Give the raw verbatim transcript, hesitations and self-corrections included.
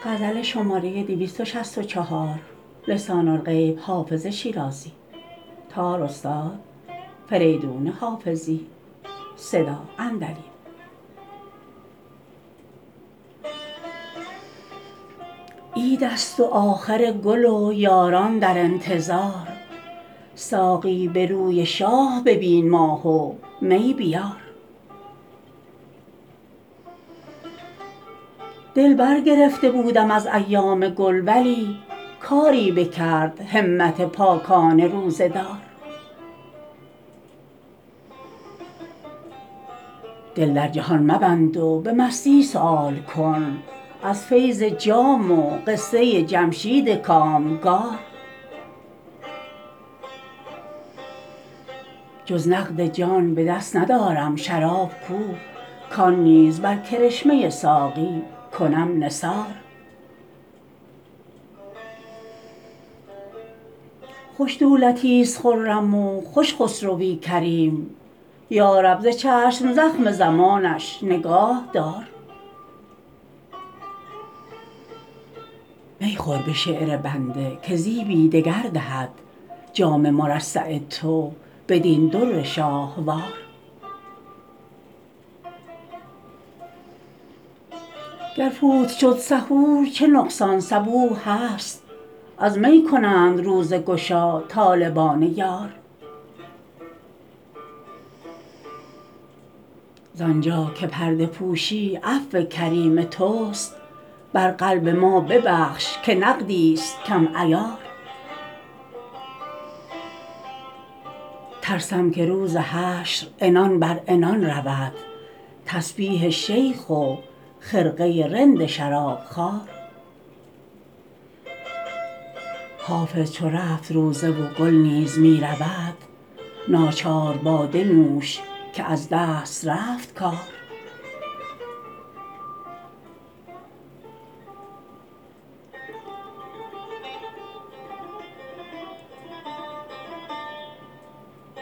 غزل شماره دویست و شصت و چهار لسان الغیب حافظ شیرازی تار استاد فریدون حافظی صدا اندری. عید است و آخر گل و یاران در انتظار، ساقی به روی شاه ببین ماه و می بیار. دل برگرفته بودم از ایام گل، ولی کاری بکرد همت پاکان روزه دار. دل در جهان مبند و به مستی سؤال کن از فیض جام و قصه جمشید کامگار. جز نقد جان به دست ندارم شراب کو، کان نیز بر کرشمه ساقی کنم نثار. خوش دولتیست خرم و خوش خسروی کریم، یا رب ز چشم زخم زمانش نگاه دار. می خور به شعر بنده که زیبی دگر دهد جام مرصع تو بدین در شاهوار. گر فوت شد سحور چه نقصان صبوح هست، از می کنند روزه گشا طالبان یار. زآنجا که پرده پوشی عفو کریم توست، بر قلب ما ببخش که نقدیست کم عیار. ترسم که روز حشر عنان بر عنان رود، تسبیح شیخ و خرقه رند شرابخوار. حافظ چو رفت روزه و گل نیز می رود، ناچار باده نوش که از دست رفت کار.